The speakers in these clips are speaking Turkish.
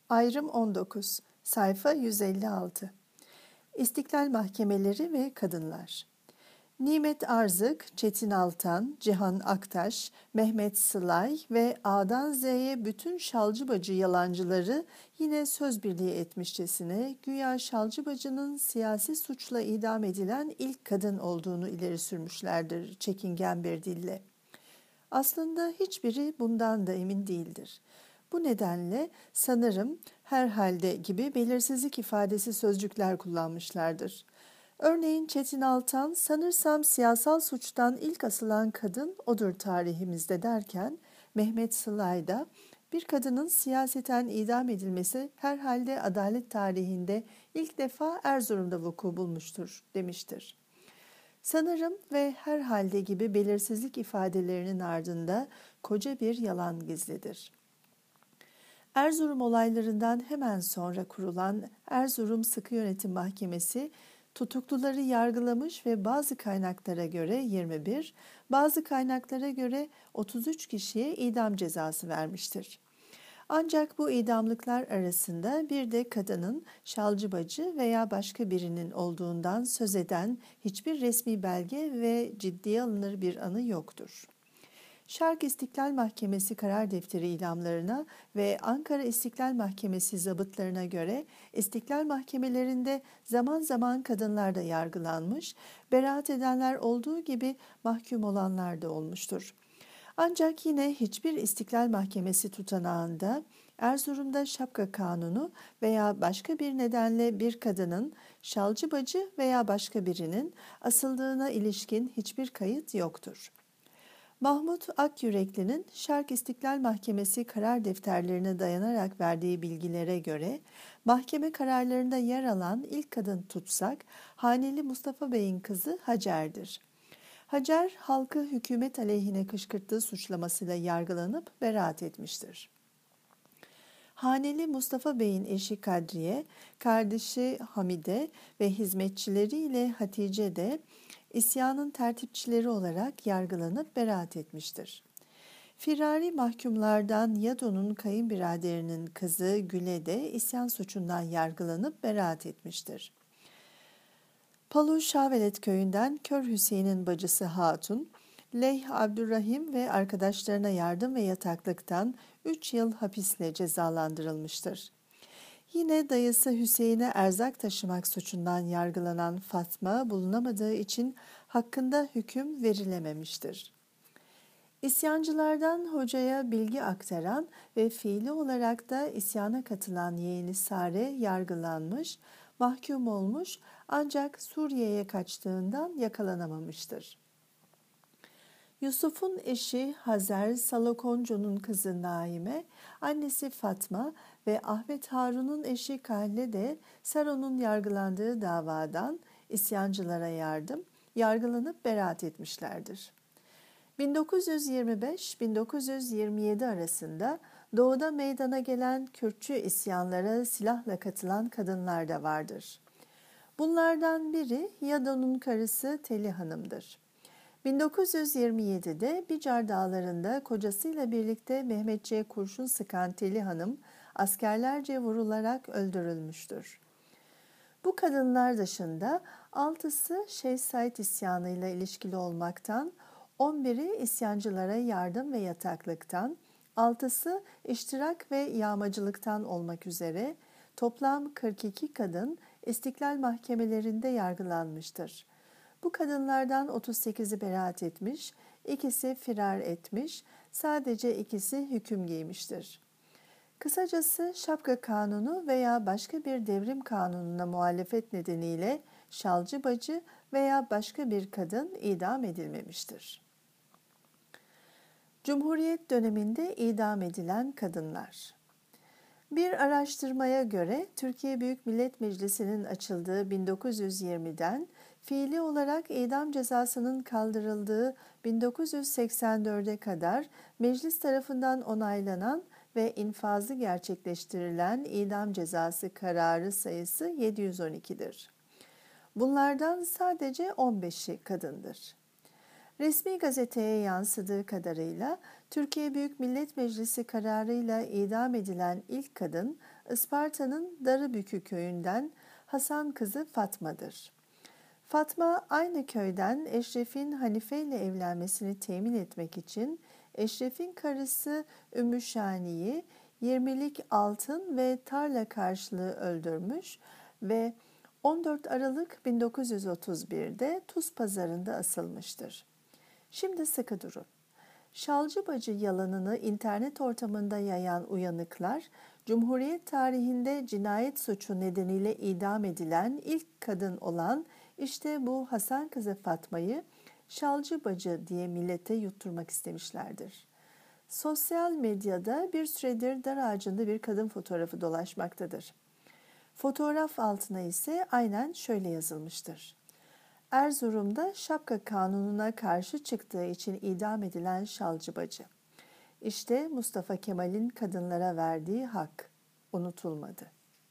Ayrım 19, sayfa 156. İstiklal Mahkemeleri ve Kadınlar. Nimet Arzık, Çetin Altan, Cihan Aktaş, Mehmet Sılay ve A'dan Z'ye bütün Şalcıbacı yalancıları yine söz birliği etmişçesine güya Şalcıbacı'nın siyasi suçla idam edilen ilk kadın olduğunu ileri sürmüşlerdir çekingen bir dille. Aslında hiçbiri bundan da emin değildir. Bu nedenle sanırım herhalde gibi belirsizlik ifadesi sözcükler kullanmışlardır. Örneğin Çetin Altan sanırsam siyasal suçtan ilk asılan kadın odur tarihimizde derken Mehmet Sılay da bir kadının siyaseten idam edilmesi herhalde adalet tarihinde ilk defa Erzurum'da vuku bulmuştur demiştir. Sanırım ve herhalde gibi belirsizlik ifadelerinin ardında koca bir yalan gizlidir. Erzurum olaylarından hemen sonra kurulan Erzurum Sıkı Yönetim Mahkemesi tutukluları yargılamış ve bazı kaynaklara göre 21, bazı kaynaklara göre 33 kişiye idam cezası vermiştir. Ancak bu idamlıklar arasında bir de kadının Şalcıbacı veya başka birinin olduğundan söz eden hiçbir resmi belge ve ciddiye alınır bir anı yoktur. Şark İstiklal Mahkemesi karar defteri ilamlarına ve Ankara İstiklal Mahkemesi zabıtlarına göre istiklal mahkemelerinde zaman zaman kadınlar da yargılanmış, beraat edenler olduğu gibi mahkum olanlar da olmuştur. Ancak yine hiçbir İstiklal Mahkemesi tutanağında Erzurum'da şapka kanunu veya başka bir nedenle bir kadının Şalcıbacı veya başka birinin asıldığına ilişkin hiçbir kayıt yoktur. Mahmut Akyürekli'nin Şark İstiklal Mahkemesi karar defterlerine dayanarak verdiği bilgilere göre mahkeme kararlarında yer alan ilk kadın tutsak Haneli Mustafa Bey'in kızı Hacer'dir. Hacer, halkı hükümet aleyhine kışkırttığı suçlamasıyla yargılanıp beraat etmiştir. Haneli Mustafa Bey'in eşi Kadriye, kardeşi Hamide ve hizmetçileriyle Hatice de isyanın tertipçileri olarak yargılanıp beraat etmiştir. Firari mahkumlardan Yado'nun kayınbiraderinin kızı Güle de isyan suçundan yargılanıp beraat etmiştir. Palu Şavelet köyünden Kör Hüseyin'in bacısı Hatun, Leyh Abdurrahim ve arkadaşlarına yardım ve yataklıktan 3 yıl hapisle cezalandırılmıştır. Yine dayısı Hüseyin'e erzak taşımak suçundan yargılanan Fatma bulunamadığı için hakkında hüküm verilememiştir. İsyancılardan hocaya bilgi aktaran ve fiili olarak da isyana katılan yeğeni Sare yargılanmış, mahkum olmuş ancak Suriye'ye kaçtığından yakalanamamıştır. Yusuf'un eşi Hazer Salokonco'nun kızı Naime, annesi Fatma ve Ahmet Harun'un eşi Kahle de Saro'nun yargılandığı davadan isyancılara yargılanıp beraat etmişlerdir. 1925-1927 arasında doğuda meydana gelen Kürtçü isyanlara silahla katılan kadınlar da vardır. Bunlardan biri Yado'nun karısı Teli Hanım'dır. 1927'de Bicar Dağları'nda kocasıyla birlikte Mehmetçiğe kurşun sıkan Teli Hanım askerlerce vurularak öldürülmüştür. Bu kadınlar dışında 6'sı Şeyh Said isyanıyla ilişkili olmaktan, 11'i isyancılara yardım ve yataklıktan, 6'sı iştirak ve yağmacılıktan olmak üzere toplam 42 kadın istiklal mahkemelerinde yargılanmıştır. Bu kadınlardan 38'i beraat etmiş, ikisi firar etmiş, sadece ikisi hüküm giymiştir. Kısacası şapka kanunu veya başka bir devrim kanununa muhalefet nedeniyle Şalcıbacı veya başka bir kadın idam edilmemiştir. Cumhuriyet döneminde idam edilen kadınlar. Bir araştırmaya göre Türkiye Büyük Millet Meclisi'nin açıldığı 1920'den fiili olarak idam cezasının kaldırıldığı 1984'e kadar meclis tarafından onaylanan ve infazı gerçekleştirilen idam cezası kararı sayısı 712'dir. Bunlardan sadece 15'i kadındır. Resmi gazeteye yansıdığı kadarıyla Türkiye Büyük Millet Meclisi kararıyla idam edilen ilk kadın Isparta'nın Darıbükü köyünden Hasan kızı Fatma'dır. Fatma aynı köyden Eşref'in Hanife ile evlenmesini temin etmek için Eşref'in karısı Ümmü Şani'yi 20'lik altın ve tarla karşılığı öldürmüş ve 14 Aralık 1931'de Tuz Pazarı'nda asılmıştır. Şimdi sıkı durun. Şalcı bacı yalanını internet ortamında yayan uyanıklar, Cumhuriyet tarihinde cinayet suçu nedeniyle idam edilen ilk kadın olan işte bu Hasan kızı Fatma'yı Şalcı bacı diye millete yutturmak istemişlerdir. Sosyal medyada bir süredir dar ağacında bir kadın fotoğrafı dolaşmaktadır. Fotoğraf altına ise aynen şöyle yazılmıştır. Erzurum'da şapka kanununa karşı çıktığı için idam edilen Şalcı bacı. İşte Mustafa Kemal'in kadınlara verdiği hak unutulmadı.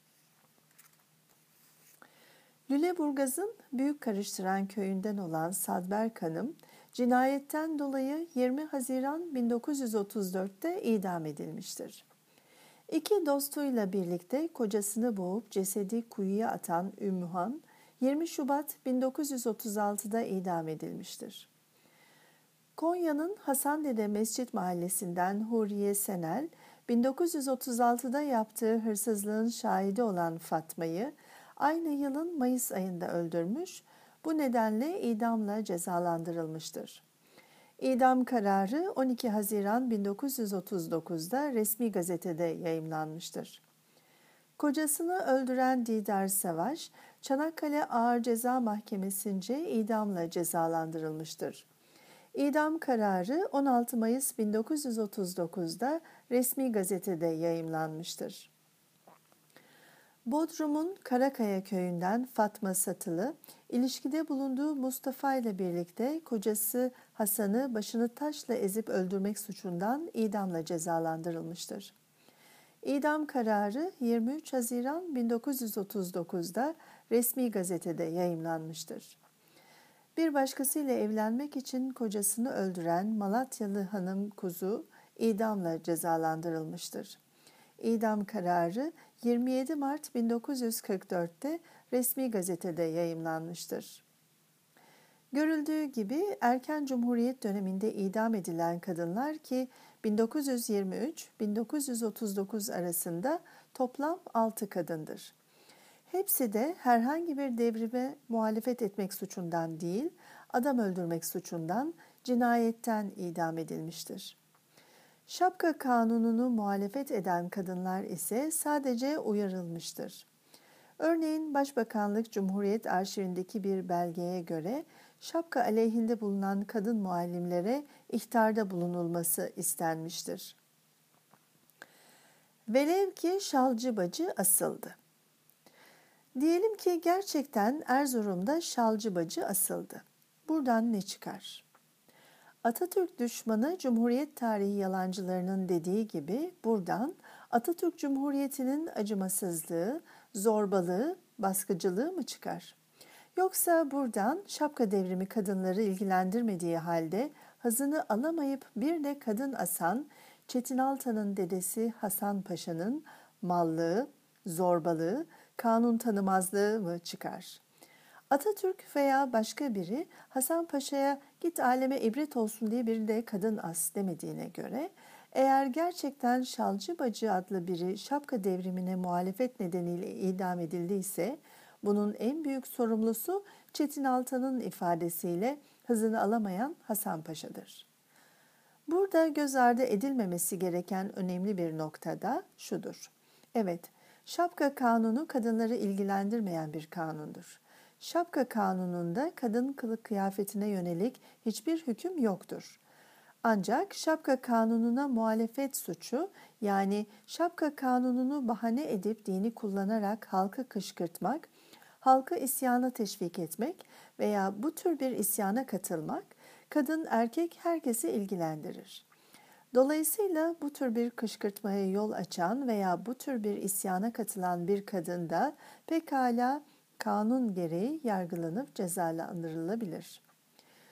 Lüleburgaz'ın Büyük Karıştıran köyünden olan Sadberk Hanım, cinayetten dolayı 20 Haziran 1934'te idam edilmiştir. İki dostuyla birlikte kocasını boğup cesedi kuyuya atan Ümmühan, 20 Şubat 1936'da idam edilmiştir. Konya'nın Hasandede Mescit Mahallesi'nden Huriye Senel, 1936'da yaptığı hırsızlığın şahidi olan Fatma'yı aynı yılın Mayıs ayında öldürmüş, bu nedenle idamla cezalandırılmıştır. İdam kararı 12 Haziran 1939'da resmi gazetede yayımlanmıştır. Kocasını öldüren Didar Savaş, Çanakkale Ağır Ceza Mahkemesi'nce idamla cezalandırılmıştır. İdam kararı 16 Mayıs 1939'da resmi gazetede yayımlanmıştır. Bodrum'un Karakaya köyünden Fatma Satılı, ilişkide bulunduğu Mustafa ile birlikte kocası Hasan'ı başını taşla ezip öldürmek suçundan idamla cezalandırılmıştır. İdam kararı 23 Haziran 1939'da resmi gazetede yayımlanmıştır. Bir başkasıyla evlenmek için kocasını öldüren Malatyalı hanım Kuzu idamla cezalandırılmıştır. İdam kararı 27 Mart 1944'te resmi gazetede yayımlanmıştır. Görüldüğü gibi erken Cumhuriyet döneminde idam edilen kadınlar ki 1923-1939 arasında toplam 6 kadındır. Hepsi de herhangi bir devrime muhalefet etmek suçundan değil, adam öldürmek suçundan, cinayetten idam edilmiştir. Şapka kanununu muhalefet eden kadınlar ise sadece uyarılmıştır. Örneğin Başbakanlık Cumhuriyet Arşivindeki bir belgeye göre şapka aleyhinde bulunan kadın muallimlere ihtarda bulunulması istenmiştir. Velev ki Şalcı bacı asıldı. Diyelim ki gerçekten Erzurum'da Şalcı bacı asıldı. Buradan ne çıkar? Atatürk düşmanı Cumhuriyet tarihi yalancılarının dediği gibi buradan Atatürk Cumhuriyeti'nin acımasızlığı, zorbalığı, baskıcılığı mı çıkar? Yoksa buradan şapka devrimi kadınları ilgilendirmediği halde hazını alamayıp bir de kadın asan Çetin Altan'ın dedesi Hasan Paşa'nın mallığı, zorbalığı, kanun tanımazlığı mı çıkar? Atatürk veya başka biri Hasan Paşa'ya git aleme ibret olsun diye bir de kadın as demediğine göre eğer gerçekten Şalcı Bacı adlı biri şapka devrimine muhalefet nedeniyle idam edildiyse bunun en büyük sorumlusu Çetin Altan'ın ifadesiyle hızını alamayan Hasan Paşa'dır. Burada göz ardı edilmemesi gereken önemli bir nokta da şudur. Evet, şapka kanunu kadınları ilgilendirmeyen bir kanundur. Şapka kanununda kadın kılık kıyafetine yönelik hiçbir hüküm yoktur. Ancak şapka kanununa muhalefet suçu yani şapka kanununu bahane edip dini kullanarak halkı kışkırtmak, halkı isyana teşvik etmek veya bu tür bir isyana katılmak kadın erkek herkesi ilgilendirir. Dolayısıyla bu tür bir kışkırtmaya yol açan veya bu tür bir isyana katılan bir kadın da pekala kanun gereği yargılanıp cezalandırılabilir.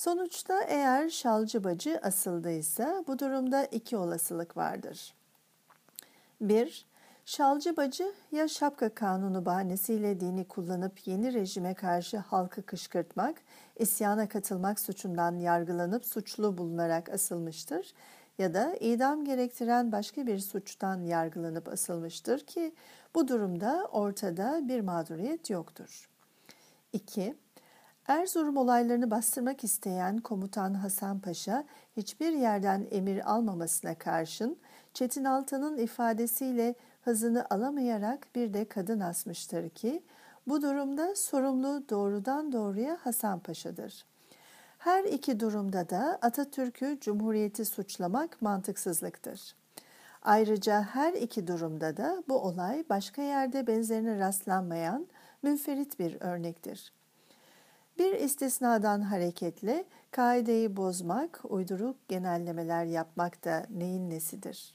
Sonuçta eğer şalcı bacı asıldıysa bu durumda iki olasılık vardır. 1. Şalcı bacı ya şapka kanunu bahanesiyle dini kullanıp yeni rejime karşı halkı kışkırtmak, isyana katılmak suçundan yargılanıp suçlu bulunarak asılmıştır ya da idam gerektiren başka bir suçtan yargılanıp asılmıştır ki bu durumda ortada bir mağduriyet yoktur. 2. Erzurum olaylarını bastırmak isteyen komutan Hasan Paşa hiçbir yerden emir almamasına karşın Çetin Altan'ın ifadesiyle hızını alamayarak bir de kadın asmıştır ki bu durumda sorumlu doğrudan doğruya Hasan Paşa'dır. Her iki durumda da Atatürk'ü Cumhuriyeti suçlamak mantıksızlıktır. Ayrıca her iki durumda da bu olay başka yerde benzerine rastlanmayan münferit bir örnektir. Bir istisnadan hareketle kaideyi bozmak, uyduruk genellemeler yapmak da neyin nesidir?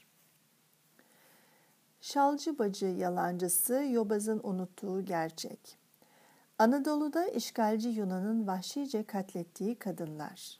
Şalcı bacı yalancısı yobazın unuttuğu gerçek. Anadolu'da işgalci Yunan'ın vahşice katlettiği kadınlar.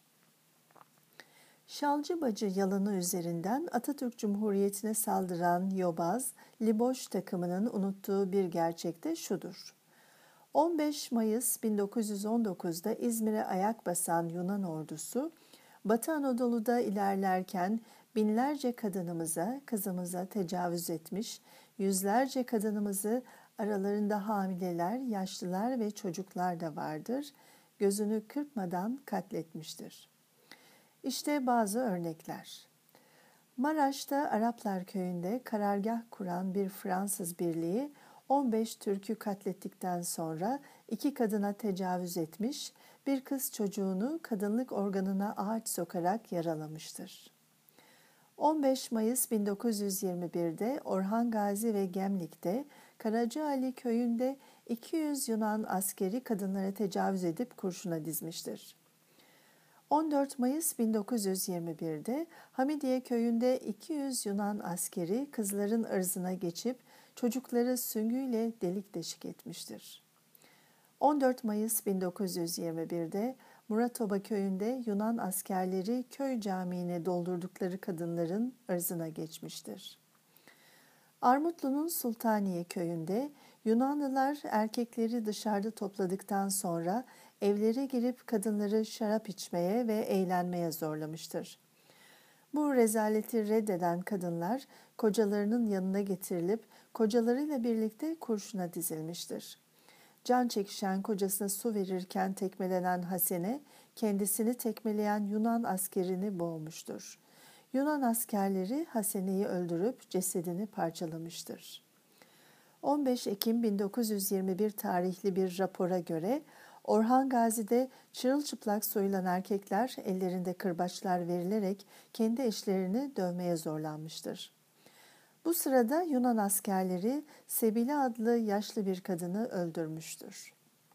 Şalcı bacı yalanı üzerinden Atatürk Cumhuriyeti'ne saldıran yobaz, Liboş takımının unuttuğu bir gerçek de şudur. 15 Mayıs 1919'da İzmir'e ayak basan Yunan ordusu, Batı Anadolu'da ilerlerken binlerce kadınımıza, kızımıza tecavüz etmiş, yüzlerce kadınımızı aralarında hamileler, yaşlılar ve çocuklar da vardır, gözünü kırpmadan katletmiştir. İşte bazı örnekler. Maraş'ta Araplar köyünde karargah kuran bir Fransız birliği 15 Türk'ü katlettikten sonra 2 kadına tecavüz etmiş, bir kız çocuğunu kadınlık organına ağaç sokarak yaralamıştır. 15 Mayıs 1921'de Orhan Gazi ve Gemlik'te Karacaali köyünde 200 Yunan askeri kadınlara tecavüz edip kurşuna dizmiştir. 14 Mayıs 1921'de Hamidiye köyünde 200 Yunan askeri kızların ırzına geçip çocukları süngüyle delik deşik etmiştir. 14 Mayıs 1921'de Muratoba köyünde Yunan askerleri köy camiine doldurdukları kadınların ırzına geçmiştir. Armutlu'nun Sultaniye köyünde Yunanlılar erkekleri dışarıda topladıktan sonra evlere girip kadınları şarap içmeye ve eğlenmeye zorlamıştır. Bu rezaleti reddeden kadınlar kocalarının yanına getirilip kocalarıyla birlikte kurşuna dizilmiştir. Can çekişen kocasına su verirken tekmelenen Hasene, kendisini tekmeleyen Yunan askerini boğmuştur. Yunan askerleri Hasene'yi öldürüp cesedini parçalamıştır. 15 Ekim 1921 tarihli bir rapora göre Orhan Gazi'de çırılçıplak soyulan erkekler ellerinde kırbaçlar verilerek kendi eşlerini dövmeye zorlanmıştır. Bu sırada Yunan askerleri Sebile adlı yaşlı bir kadını öldürmüştür.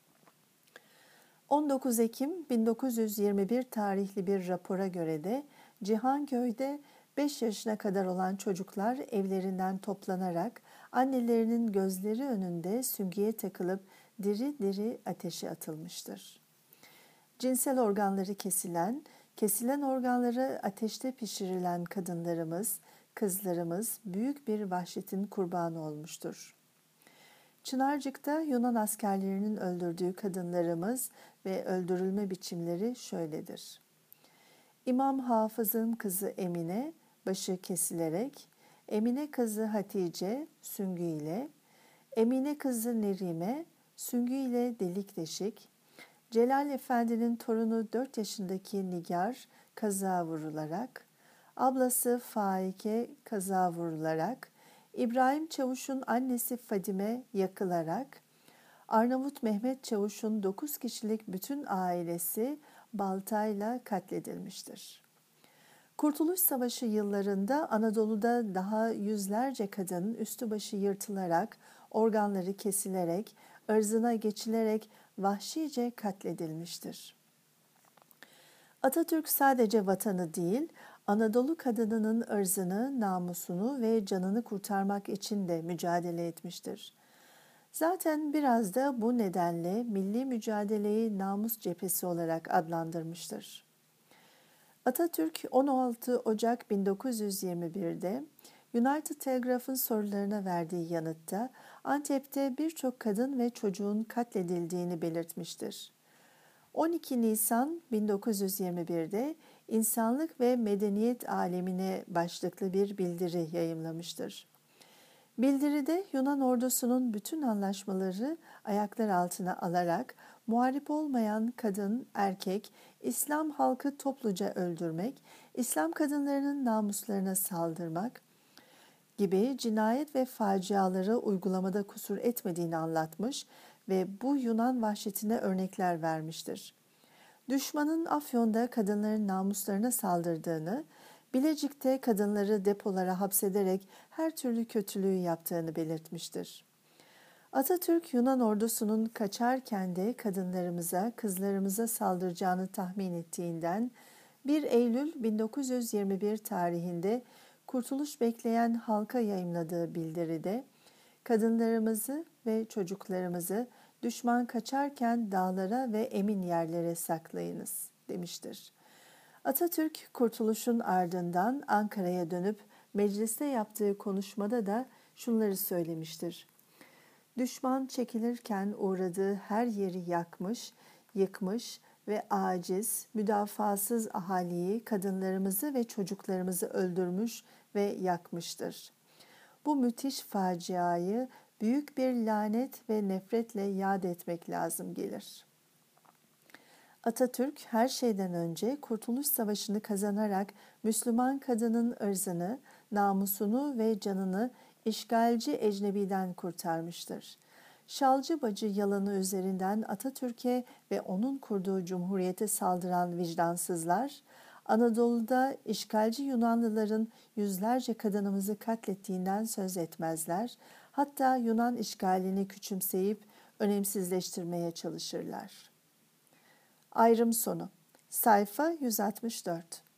19 Ekim 1921 tarihli bir rapora göre de Cihanköy'de 5 yaşına kadar olan çocuklar evlerinden toplanarak annelerinin gözleri önünde süngüye takılıp diri diri ateşe atılmıştır. Cinsel organları kesilen organları ateşte pişirilen kadınlarımız, kızlarımız büyük bir vahşetin kurbanı olmuştur. Çınarcık'ta Yunan askerlerinin öldürdüğü kadınlarımız ve öldürülme biçimleri şöyledir. İmam Hafız'ın kızı Emine, başı kesilerek, Emine kızı Hatice, süngü ile, Emine kızı Nerime, süngü ile delik deşik, Celal Efendi'nin torunu 4 yaşındaki Nigar, kaza vurularak, ablası Faike kaza vurularak, İbrahim Çavuş'un annesi Fadime yakılarak, Arnavut Mehmet Çavuş'un 9 kişilik bütün ailesi baltayla katledilmiştir. Kurtuluş Savaşı yıllarında Anadolu'da daha yüzlerce kadın üstü başı yırtılarak, organları kesilerek, ırzına geçilerek vahşice katledilmiştir. Atatürk sadece vatanı değil, Anadolu kadınının ırzını, namusunu ve canını kurtarmak için de mücadele etmiştir. Zaten biraz da bu nedenle milli mücadeleyi namus cephesi olarak adlandırmıştır. Atatürk 16 Ocak 1921'de United Telegraph'ın sorularına verdiği yanıtta Antep'te birçok kadın ve çocuğun katledildiğini belirtmiştir. 12 Nisan 1921'de İnsanlık ve Medeniyet Alemine başlıklı bir bildiri yayımlamıştır. Bildiride Yunan ordusunun bütün anlaşmaları ayaklar altına alarak muharip olmayan kadın, erkek, İslam halkı topluca öldürmek, İslam kadınlarının namuslarına saldırmak gibi cinayet ve faciaları uygulamada kusur etmediğini anlatmış ve bu Yunan vahşetine örnekler vermiştir. Düşmanın Afyon'da kadınların namuslarına saldırdığını, Bilecik'te kadınları depolara hapsederek her türlü kötülüğü yaptığını belirtmiştir. Atatürk, Yunan ordusunun kaçarken de kadınlarımıza, kızlarımıza saldıracağını tahmin ettiğinden 1 Eylül 1921 tarihinde kurtuluş bekleyen halka yayımladığı bildiride, kadınlarımızı ve çocuklarımızı düşman kaçarken dağlara ve emin yerlere saklayınız demiştir. Atatürk kurtuluşun ardından Ankara'ya dönüp mecliste yaptığı konuşmada da şunları söylemiştir. Düşman çekilirken uğradığı her yeri yakmış, yıkmış ve aciz, müdafasız ahaliyi, kadınlarımızı ve çocuklarımızı öldürmüş ve yakmıştır. Bu müthiş faciayı büyük bir lanet ve nefretle yad etmek lazım gelir. Atatürk her şeyden önce Kurtuluş Savaşı'nı kazanarak Müslüman kadının ırzını, namusunu ve canını işgalci ecnebiden kurtarmıştır. Şalcı bacı yalanı üzerinden Atatürk'e ve onun kurduğu cumhuriyete saldıran vicdansızlar, Anadolu'da işgalci Yunanlıların yüzlerce kadınımızı katlettiğinden söz etmezler, hatta Yunan işgalini küçümseyip önemsizleştirmeye çalışırlar. Ayrım sonu. Sayfa 164.